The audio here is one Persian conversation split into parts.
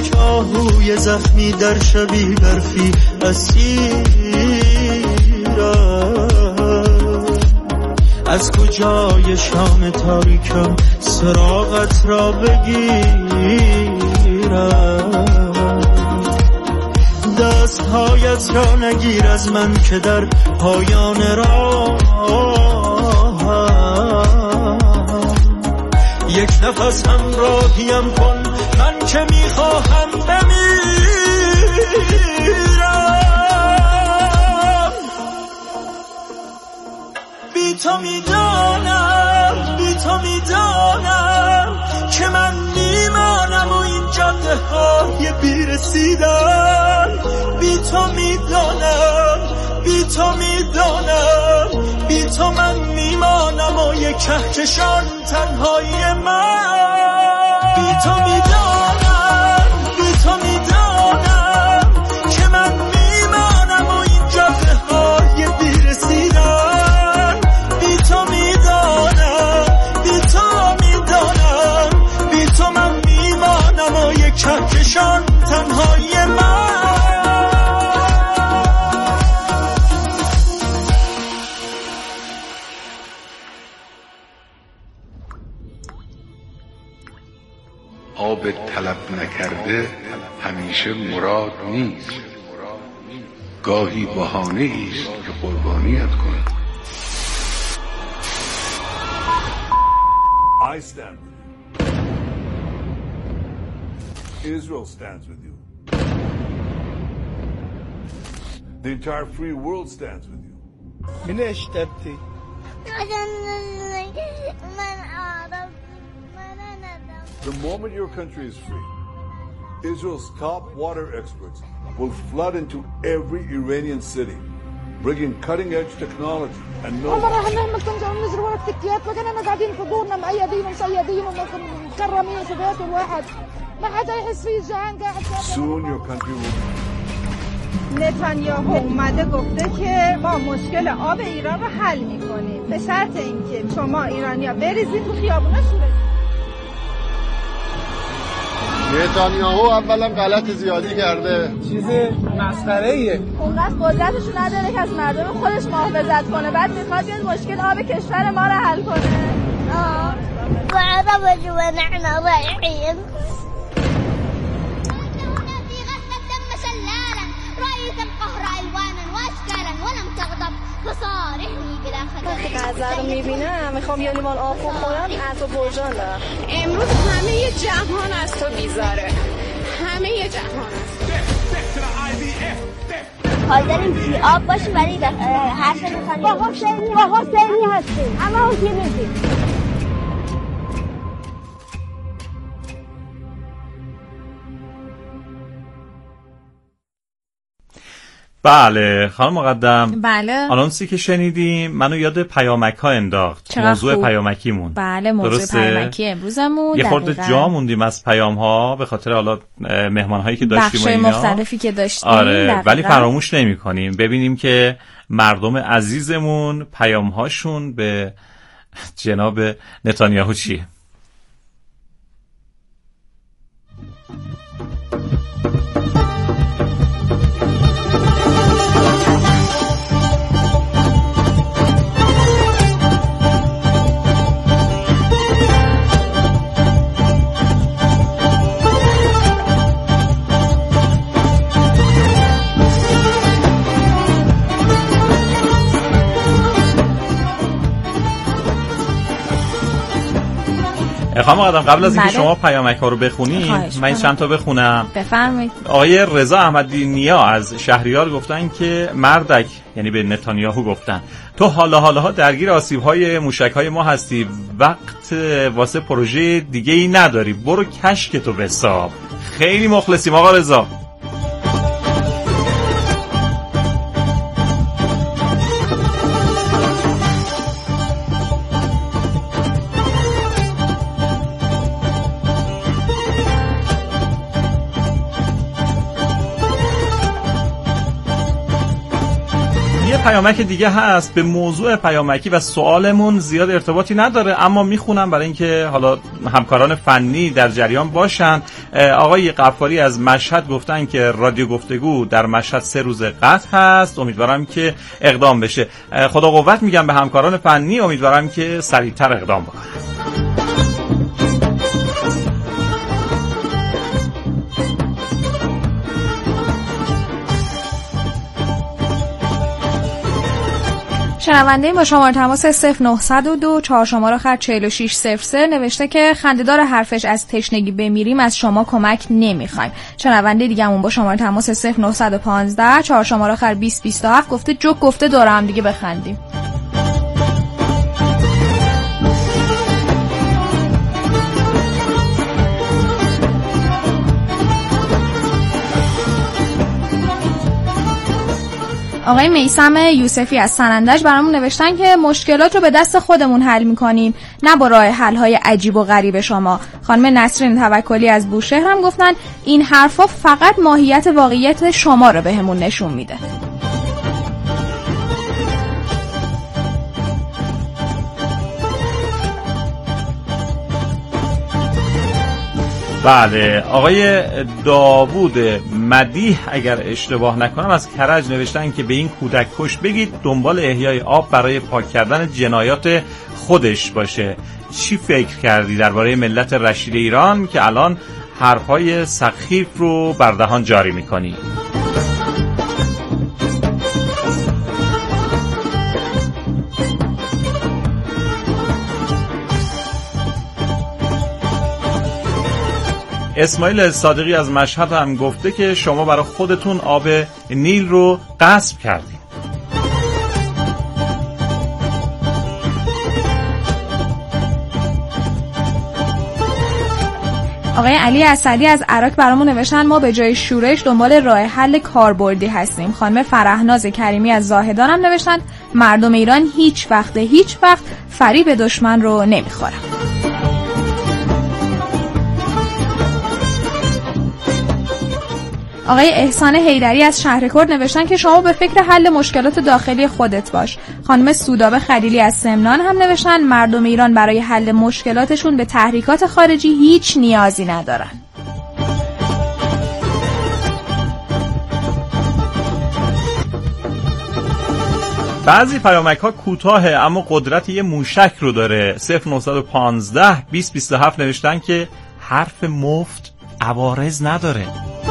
یک آهوی زخمی در شبی برفی اسیرم. از کجای شام تاریکم سراغت را بگیرم؟ دستهایت را نگیر از من که در پایان راهم یک نفس همراهیم کن، من که میخواهم بمیرم. بی تو میدانم، بی تو میدانم که من میمانم و این جاده های بیرسیدن. بی تو میدانم، بی تو میدانم، بی تو من میمانم و یک کهکشان تنهایی من. بی تو میدانم، بی تو میدانم که من میمانم و این جاده های بیرسیدن. بی تو میدانم، بی تو میدانم، بی تو من میمانم و یک کهکشان تنهایی من. آب طلب نکرده همیشه مراد نیست، گاهی بهانه ایست که قربانیت کند. I stand with you. Israel stands with you. The entire free world stands with you. من اشتبتي The moment your country is free, Israel's top water experts will flood into every Iranian city, bringing cutting-edge technology and knowledge. Soon your country will. نتانیاهو اومده گفته که ما مشکل آب ایران رو حل میکنیم به شرط اینکه شما ایرانیا بریزید تو خیابونا شورید. نتانیاهو اولا غلط زیادی کرده، چیز مسخره‌ایه. اونقدر قدرتشو نداره که از مردم خودش محافظت کنه، بعد میخواد بیاد مشکل آب کشور ما رو حل کنه. وعرض ونحن ضائعين. غذا رو میبینم میخوام یه لیوان آب بخورم عطر برژان دارم. امروز همه جهان از تو بیزاره، همه جهان است. حاضریم بی آب باشیم ولی حرف نکنیم. با حسینی هستیم اما اون کی میگیم. بله خانم مقدم. بله آنونسی که شنیدیم منو یاد پیامک ها انداخت. موضوع پیامکیمون. بله موضوع پیامکی امروزمون. یه خورده جا موندیم از پیام ها به خاطر حالا مهمان هایی که داشتیم و اینا. بخش مختلفی که داشتیم. آره ولی فراموش نمی کنیم ببینیم که مردم عزیزمون پیام هاشون به جناب نتانیاهو چیه. خانم مقدم قبل از اینکه شما پیامک ها رو بخونید من چند تا بخونم. بفرمایید. آقای رضا احمدی نیا از شهریار گفتن که مردک یعنی به نتانیاهو گفتن تو حالا درگیر آسیب های موشک های ما هستی، وقت واسه پروژه دیگه ای نداری، برو کشک تو بساب. خیلی مخلصیم آقا رضا. پیامک دیگه هست، به موضوع پیامکی و سوالمون زیاد ارتباطی نداره، اما میخونم برای اینکه حالا همکاران فنی در جریان باشن. آقای غفاری از مشهد گفتن که رادیو گفتگو در مشهد 3 روز قطع هست، امیدوارم که اقدام بشه. خدا قوت میگم به همکاران فنی، امیدوارم که سریعتر اقدام بکنن. شنونده با شماره تماس 0902 4 شماره آخر 4603 نوشته که خنده‌دار حرفش از تشنگی بمیریم از شما کمک نمیخوایم. شنونده دیگه‌مون با شماره تماس 0915 4 شماره آخر 2027 گفته جوک گفته دور هم دیگه بخندیم. آقای میثم یوسفی از سنندج برامون نوشتن که مشکلات رو به دست خودمون حل می‌کنیم، نه با راه حل‌های عجیب و غریب شما. خانم نسرین توکلی از بوشهر هم گفتن این حرفا فقط ماهیت واقعیت شما رو بهمون نشون میده. بله، آقای داوود مدیح اگر اشتباه نکنم از کرج نوشتن که به این کودک کش بگید دنبال احیای آب برای پاک کردن جنایات خودش باشه. چی فکر کردی درباره ملت رشید ایران که الان حرفای سخیف رو بر دهان جاری میکنی؟ اسماعیل صادقی از مشهد هم گفته که شما برای خودتون آب نیل رو غصب کردید. آقای علی اسدی از عراق برامون نوشتن ما به جای شورش دنبال راه حل کاربردی هستیم. خانم فرهناز کریمی از زاهدان هم نوشتن مردم ایران هیچ وقت فریب دشمن رو نمیخورن. آقای احسان حیدری از شهرکرد نوشتن که شما به فکر حل مشکلات داخلی خودت باش. خانم سودابه خلیلی از سمنان هم نوشتن مردم ایران برای حل مشکلاتشون به تحریکات خارجی هیچ نیازی ندارن. بعضی پیامک ها کوتاهه اما قدرت یه موشک رو داره. 0915 2027 نوشتن که حرف مفت عوارض نداره.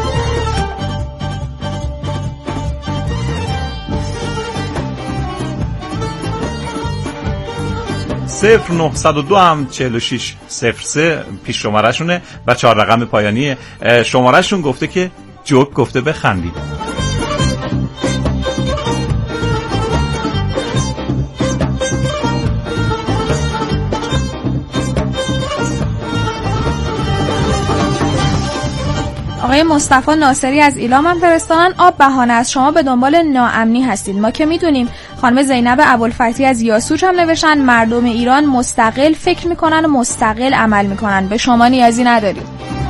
0902 هم 4603 پیش شماره شونه و 4 رقم پایانی شماره شون گفته که جوک گفته بخندید. آقای مصطفی ناصری از ایلام هم فرستادن آب بهانه است، شما به دنبال ناامنی هستید، ما که میدونیم. خانم زینب ابوالفتحی از یاسوج هم نوشتن مردم ایران مستقل فکر میکنن و مستقل عمل میکنن، به شما نیازی ندارید.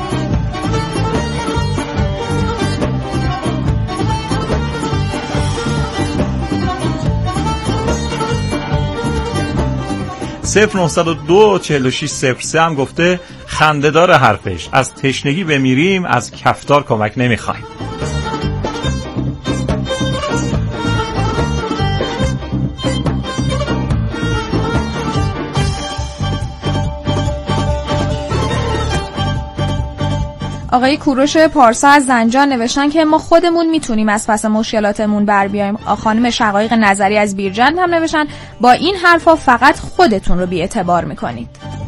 صفر 902 4603 هم گفته خنده‌دار حرفش از تشنگی بمیریم از کفتار کمک نمیخوایم. آقای کوروش پارسا از زنجان نوشتن که ما خودمون میتونیم از پس مشکلاتمون بر بیایم. خانم شقایق نظری از بیرجند هم نوشتن با این حرفا فقط خودتون رو بی‌اعتبار میکنید.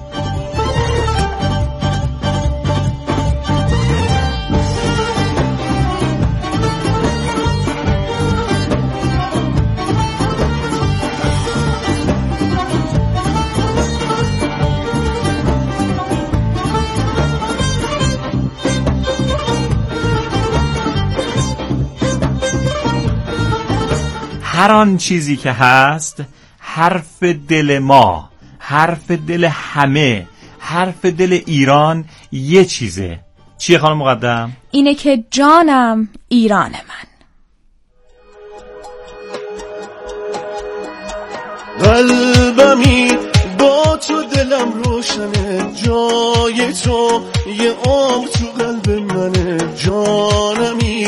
هر آن چیزی که هست حرف دل ما، حرف دل همه، حرف دل ایران یه چیزه. چیه خانم مقدم؟ اینه که جانم ایران من. قلبمی با تو دلم روشنه، جای تو یه عمر تو قلب منه، جانمی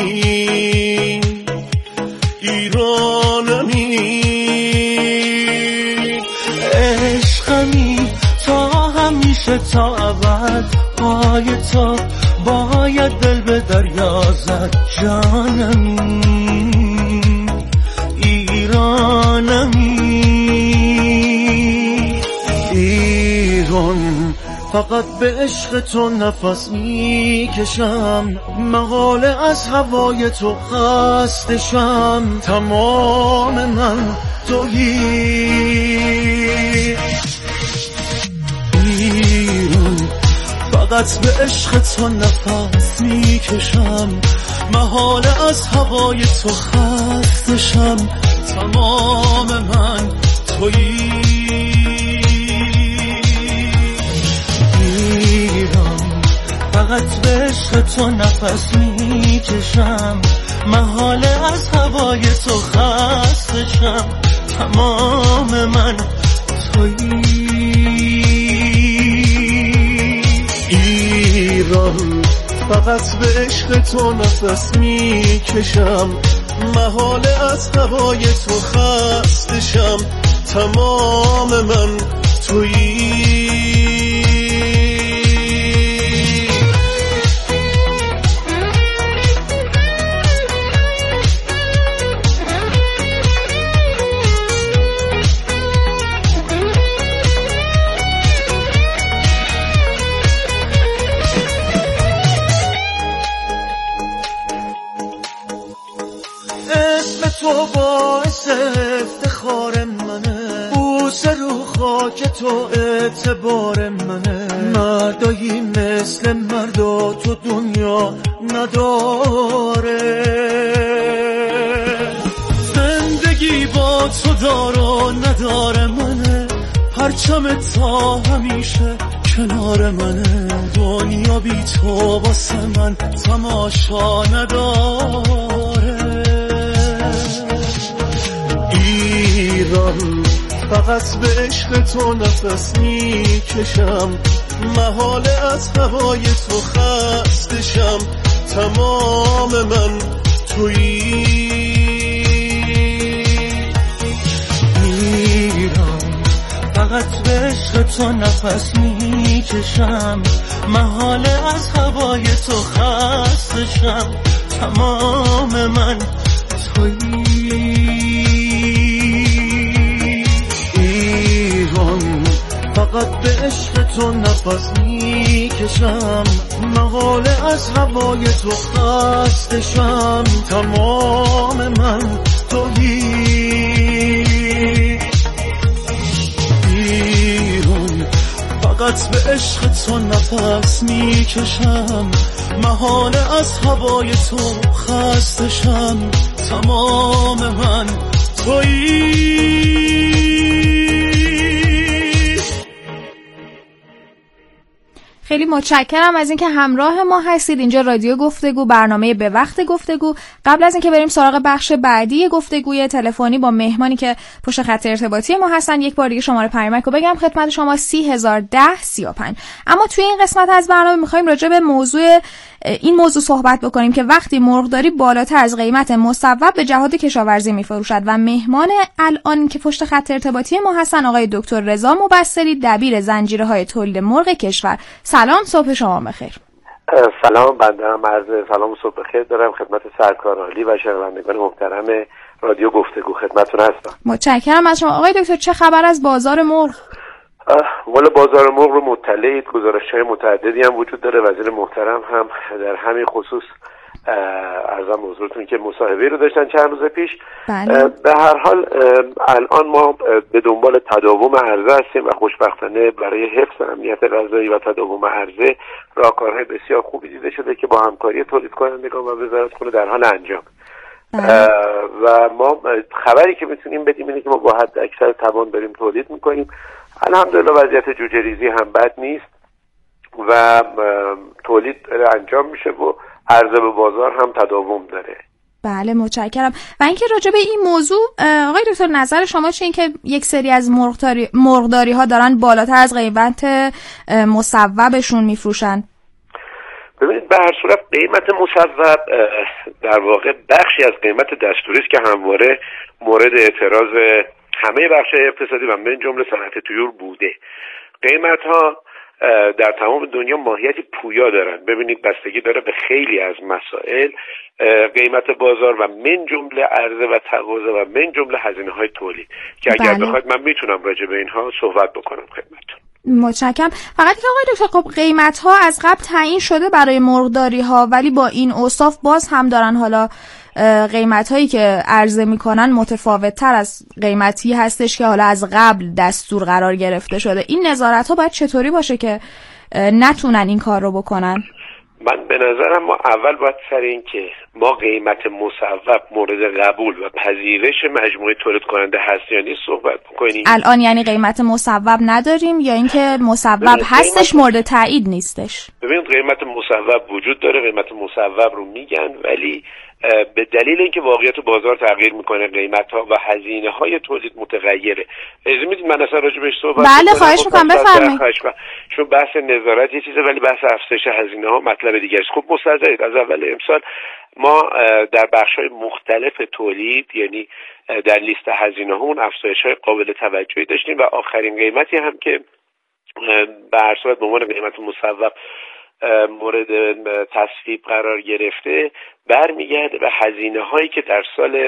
ایرانمی عشقمی تا همیشه تا ابد، پای تو باید دل به دریا زد، جانمی ایرانمی ایران. فقط به عشق تو نفس میکشم، مقاله از هوای تو خستشم، تمام من تویی ایران. فقط به عشق تو نفس میکشم، محاله از هوای تو خستشم، تمام من تویی ایران. فقط به عشق تو نفس میکشم، محاله از هوای تو خستشم، تمام من تویی ایران. فقط به عشق تو نفس میکشم، محاله از هوای تو خستشم، تمام من تویی تو باعث افتخار منه، بوسه رو خاک تو اعتبار منه، مردایی مثل مردا تو دنیا نداره، زندگی با تو دار و نداره منه، پرچم تا همیشه کنار منه، دنیا بی تو واسه من تماشا نداره ایران. فقط به عشق تو نفس میکشم، محاله از هوای تو خستشم، تمام من تویی ایران. فقط به عشق تو نفس میکشم، محاله از هوای تو خستشم، تمام من تویی ایران. فقط به عشق تو نفس میکشم، محاله از هوای تو خستشم، تمام من تویی ایران. فقط به عشق تو نفس میکشم، محاله از هوای تو خستشم، تمام من تویی. خیلی متشکرم از اینکه همراه ما هستید. اینجا رادیو گفتگو، برنامه به وقت گفتگو. قبل از اینکه بریم سراغ بخش بعدی گفتگوی تلفنی با مهمانی که پشت خط ارتباطی ما هستن، یک بار دیگه شماره پیامک رو بگم خدمت شما 301035. اما توی این قسمت از برنامه می‌خوایم راجع به این موضوع صحبت بکنیم که وقتی مرغداری بالاتر از قیمت مصوب به جهاد کشاورزی میفروشد و مهمان الان که پشت خط ارتباطی ما هستن آقای دکتر رضا مبصری، دبیر زنجیره‌های تولید مرغ کشور. سلام، صبح شما بخیر. سلام، بنده هم عرض سلام و صبح بخیر دارم خدمت سرکار عالی و شنوندگان محترم رادیو گفتگو، خدمتتون هستم. متشکرم از شما. آقای دکتر، چه خبر از بازار مرغ؟ والا بازار مرغ رو مطلعید، گزارش‌های متعددی هم وجود داره. وزیر محترم هم در همین خصوص عرضم حضورتون که مصاحبه‌ای رو داشتن چند روز پیش. به هر حال الان ما به دنبال تداوم عرضه هستیم و خوشبختانه برای حفظ امنیت غذایی و تداوم عرضه راهکارهای بسیار خوبی دیده شده که با همکاری تولید کنندگان و وزارت خونه در حال انجام. و ما خبری که میتونیم بدیم اینه که ما با حد اکثر توان داریم تولید میکنیم. الحمدلله وضعیت جوجه ریزی هم بد نیست و تولید انجام میشه و عرضه به بازار هم تداوم داره. بله متشکرم. و اینکه راجع به این موضوع آقای دکتر نظر شما چیه که یک سری از مرغداری ها دارن بالاتر از قیمت مصوبشون میفروشن؟ ببینید به هر صورت قیمت مصوب در واقع بخشی از قیمت دستوری است که همواره مورد اعتراض همه بخش‌های اقتصادی و من جمله صنعت طیور بوده. قیمت ها در تمام دنیا ماهیتی پویا دارن. ببینید بستگی داره به خیلی از مسائل، قیمت بازار و من جمله عرضه و تقاضا و من جمله هزینه‌های تولید که اگر بخواید من میتونم راجع به اینها صحبت بکنم خدمتتون. متشکرم. فقط که آقای دکتر خب قیمت ها از قبل تعیین شده برای مرغداری ها، ولی با این اوصاف باز هم دارن حالا قیمت هایی که عرضه میکنن متفاوت تر از قیمتی هستش که حالا از قبل دستور قرار گرفته شده. این نظارت ها باید چطوری باشه که نتونن این کار رو بکنن؟ من به نظرم ما اول باید سر این که ما قیمت مصوب مورد قبول و پذیرش مجموعه تولید کننده هست یا نیست صحبت بکنیم. الان یعنی قیمت مصوب نداریم یا اینکه مصوب هستش مورد تایید نیستش؟ ببینید قیمت مصوب وجود داره، قیمت مصوب رو میگن، ولی به دلیل اینکه واقعیت بازار تغییر میکنه قیمت ها و هزینه های تولید متغیره. اجازه میدید من اصلا راجع بهش صحبت کنم؟ بله خواهش میکنم بفرمایید. چون بحث نظارت یه چیزه ولی بحث افزایش هزینه ها مطلب دیگه است. خب مستحضرید از اول امسال ما در بخش‌های مختلف تولید، یعنی در لیست هزینه‌هامون افزایش‌های قابل توجهی داشتیم و آخرین قیمتی هم که به هر صورت به عنوان قیمت مصوب مورد تصویب قرار گرفته برمیگرده به هزینه هایی که در سال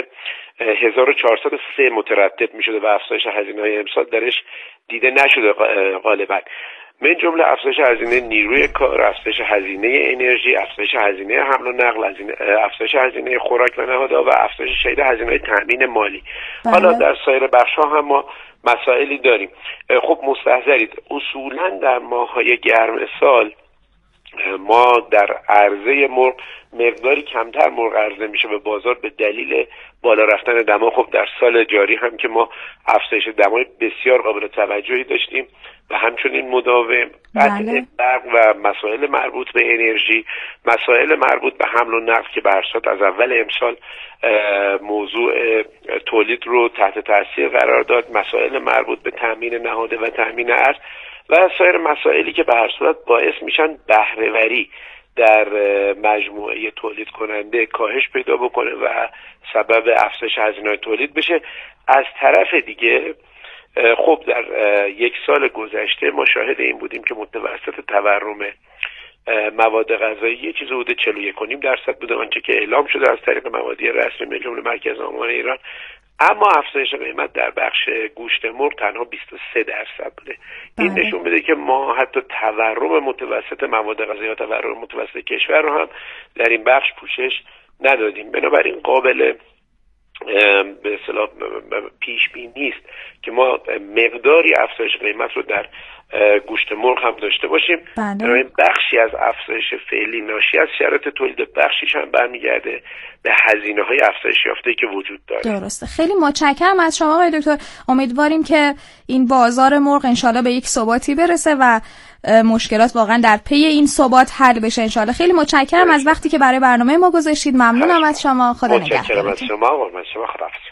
1403 مترتب می شده و افزایش هزینه های امسال درش دیده نشده غالبا. من جمله افزایش هزینه نیروی کار، افزایش هزینه انرژی، افزایش هزینه حمل و نقل، افزایش هزینه خوراک و نهادها و افزایش شدید هزینه تامین مالی. حالا در سایر بخش‌ها هم ما مسائلی داریم. خب مستحضرید اصولا در ماه‌های گرم سال ما در عرضه مرغ مقداری کمتر مرغ عرضه میشه به بازار به دلیل بالا رفتن دما. خب در سال جاری هم که ما افزایش دمای بسیار قابل توجهی داشتیم و همچنین مداوم، قطع برق و مسائل مربوط به انرژی، مسائل مربوط به حمل و نقل که به هر صورت از اول امسال موضوع تولید رو تحت تاثیر قرار داد، مسائل مربوط به تامین نهاده و تامین ارز و سایر مسائلی که به هر صورت باعث میشن بهره‌وری در مجموعه تولید کننده کاهش پیدا بکنه و سبب افزایش هزینه‌های تولید بشه. از طرف دیگه خب در یک سال گذشته ما شاهد این بودیم که متوسط تورم مواد غذایی یه چیز حدود 41.5% بوده، آنچه که اعلام شده از طریق موادی رسمی من جمله مرکز آمار ایران. اما افزایش قیمت در بخش گوشت مرغ تنها 23% بوده. این نشون میده که ما حتی تورم متوسط مواد غذایی و تورم متوسط کشور رو هم در این بخش پوشش ندادیم. بنابراین قابل به اصطلاح پیش بینی نیست که ما مقداری افزایش قیمت رو در گوشت مرغ هم داشته باشیم. این بخشی از افزایش فعلی ناشی از شرایط تولید، بخشیش هم برمیگرده به هزینه‌های افزایش یافته‌ای که وجود داره. درسته. خیلی متشکرم از شما آقای دکتر. امیدواریم که این بازار مرغ انشالله به یک ثباتی برسه و مشکلات واقعا در پی این ثبات حل بشه انشالله. خیلی متشکرم از وقتی که برای برنامه ما گذاشتید. ممنونم از شما. خدا نگهدار. متشکرم از شما. قربان شما. خداحافظ.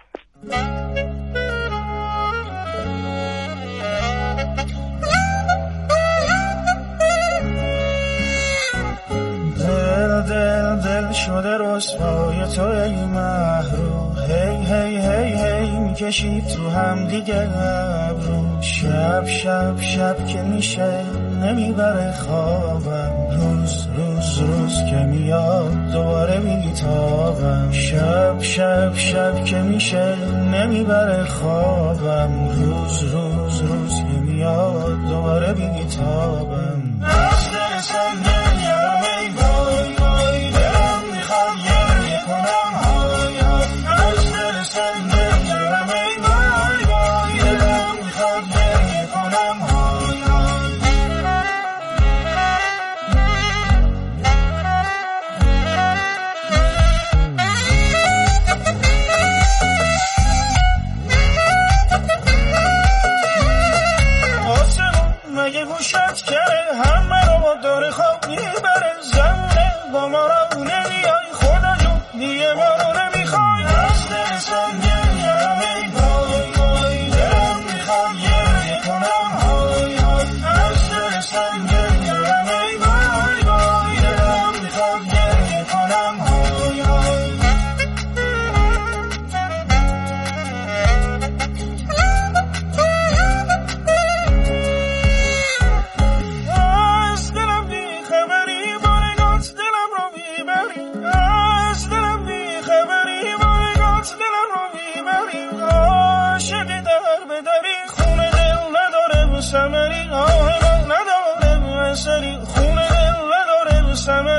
دل شده رسوای تو ای محروم، هی هی هی هی میکشید تو هم دیگه ابرو، شب شب شب که میشه نمیبره خوابم، روز روز روز که میاد دوباره میتابم، شب شب شب که میشه نمیبره خوابم، روز روز روز که میاد دوباره میتابم.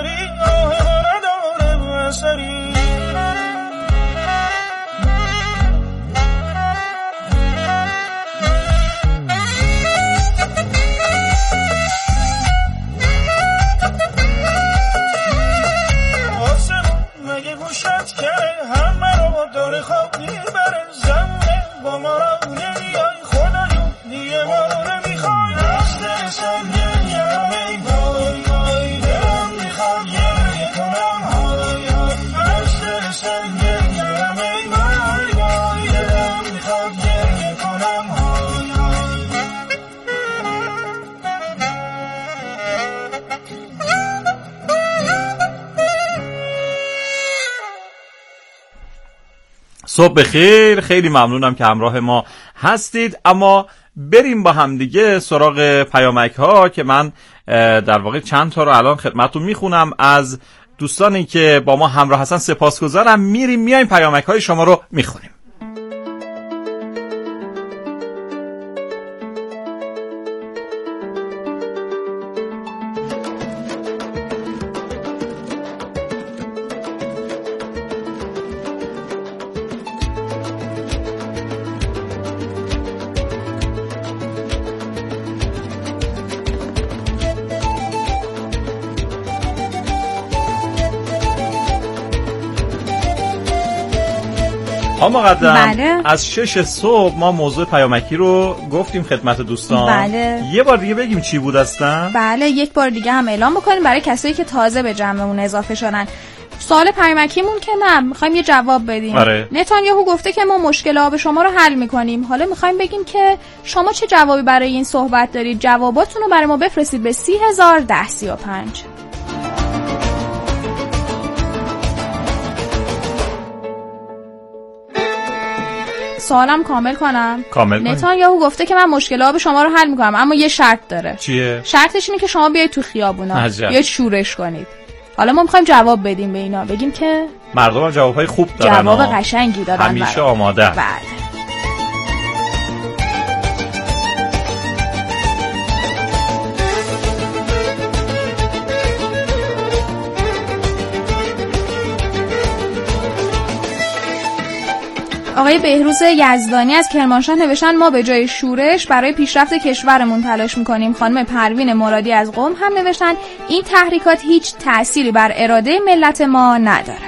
نداری آه نداره اثری گوشت که همه رو داره خواب میبره زمونه با ما رو نمیای خدا جون دیگه ما رو نمیخوای از دل سنگه یه وای وای دلم میخواد گریه کنم های های از دل سنگه یه وای وای دلم میخواد گریه کنم های های صبح بخیر. خیلی ممنونم که همراه ما هستید. اما بریم با هم دیگه سراغ پیامک ها که من در واقع چند تا رو الان خدمتتون میخونم از دوستانی که با ما همراه هستن. سپاسگزارم. میایم پیامک های شما رو میخونیم. مقدم بله. از 6 صبح ما موضوع پیامکی رو گفتیم خدمت دوستان. بله. یه بار دیگه بگیم چی بود اصلا؟ بله یک بار دیگه هم اعلام بکنیم برای کسایی که تازه به جمعمون اضافه شدن. سوال پیامکیمون که نه میخوایم یه جواب بدیم. نتانیاهو گفته که ما مشکل آب شما رو حل میکنیم. حالا میخوایم بگیم که شما چه جوابی برای این صحبت دارید؟ جواباتون رو برای ما بفرستید به 30,1035. سوالم کامل کنم. نتانیاهو گفته که من مشکل آب شما رو حل میکنم اما یه شرط داره. چیه؟ شرطش اینه که شما بیاید تو خیابونا بیاید شورش کنید. حالا ما میخوایم جواب بدیم به اینا، بگیم که مردم جوابهای خوب دارن، جواب قشنگی دادن، همیشه آماده. بله. آقای بهروز یزدانی از کرمانشاه نوشتن ما به جای شورش برای پیشرفت کشورمون تلاش میکنیم. خانم پروین مرادی از قم هم نوشتن این تحریکات هیچ تأثیری بر اراده ملت ما نداره.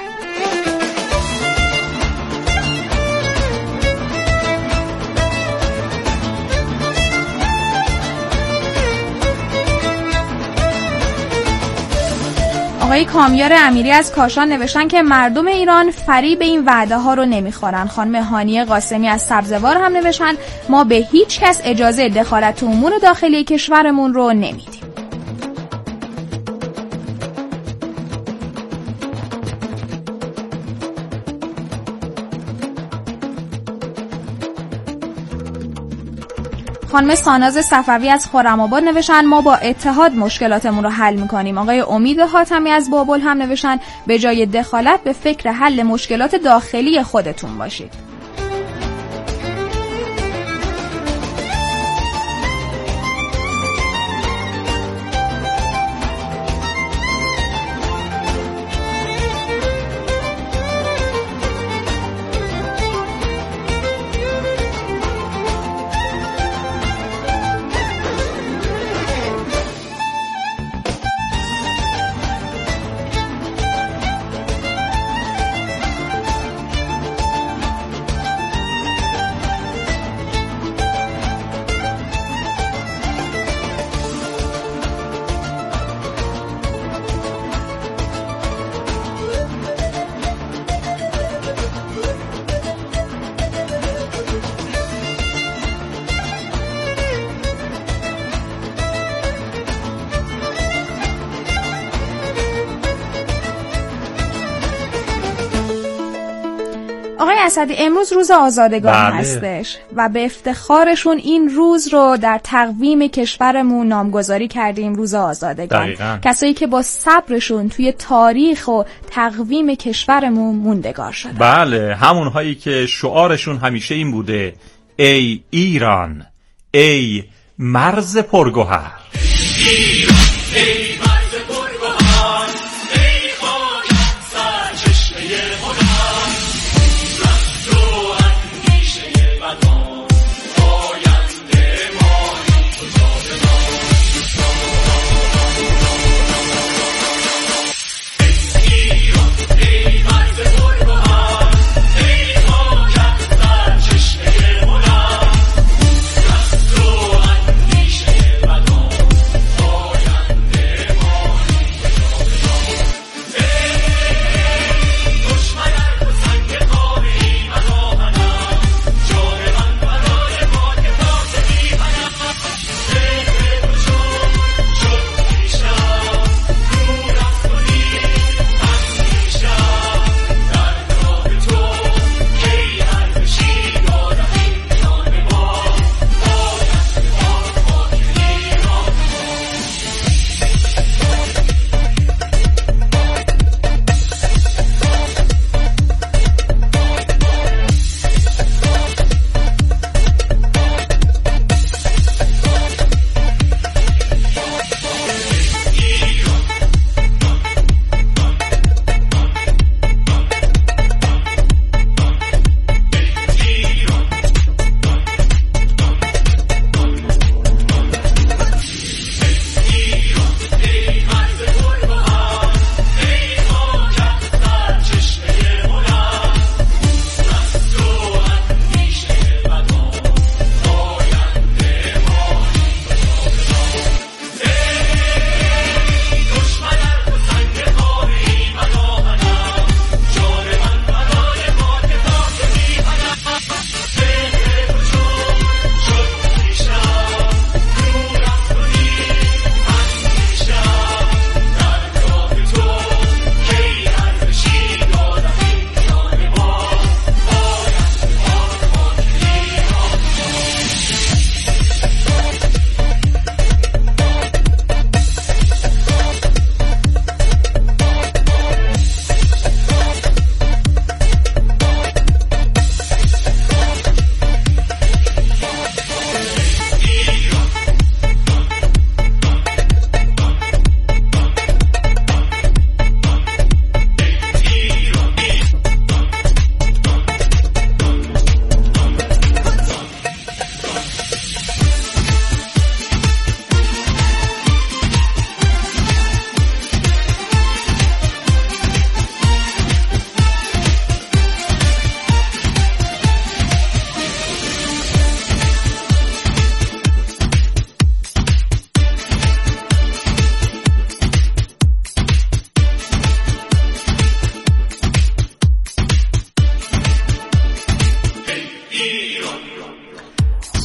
آقای کامیار امیری از کاشان نوشتن که مردم ایران فریب این وعده ها رو نمیخورن. خانم هانیه قاسمی از سبزوار هم نوشتن ما به هیچ کس اجازه دخالت تو امور داخلی کشورمون رو نمیدیم. خانم ساناز صفوی از خرم‌آباد نوشتن ما با اتحاد مشکلاتمون رو حل می‌کنیم. آقای امید حاتمی از بابل هم نوشتن به جای دخالت به فکر حل مشکلات داخلی خودتون باشید. آقای اسدی امروز روز آزادگان هستش و به افتخارشون این روز رو در تقویم کشورمون نامگذاری کردیم، روز آزادگان. دقیقاً. کسایی که با صبرشون توی تاریخ و تقویم کشورمون موندگار شدن. بله، همونهایی که شعارشون همیشه این بوده ای ایران، ای مرز پرگوهر، ای مرز پرگوهر،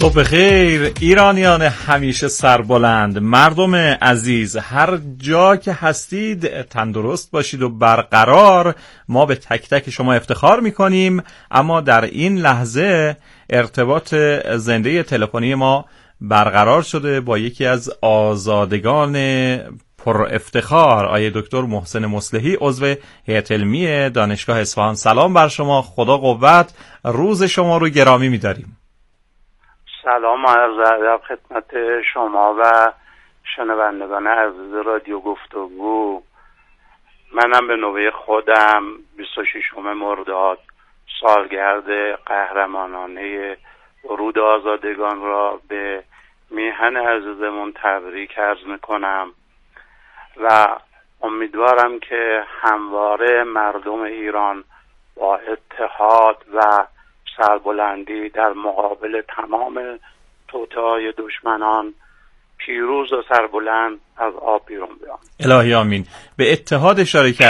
صبح خیر ایرانیان همیشه سربلند، مردم عزیز هر جا که هستید تندرست باشید و برقرار. ما به تک تک شما افتخار میکنیم، اما در این لحظه ارتباط زنده تلفنی ما برقرار شده با یکی از آزادگان پر افتخار، آیه دکتر محسن مصلحی، عضو هیئت علمی دانشگاه اصفهان. سلام بر شما، خدا قوت، روز شما رو گرامی می‌داریم. سلام و عرض ادب خدمت شما و شنوندگان عزیز رادیو گفتگو. منم به نوبه خودم 26 مرداد سالگرد قهرمانانه ورود آزادگان را به میهن عزیزمون تبریک عرض میکنم و امیدوارم که همواره مردم ایران با اتحاد و سربلندی در مقابل تمام توطئه‌های دشمنان پیروز و سربلند از آب بیرون بیان. الهی آمین. به اتحاد اشاره کردید.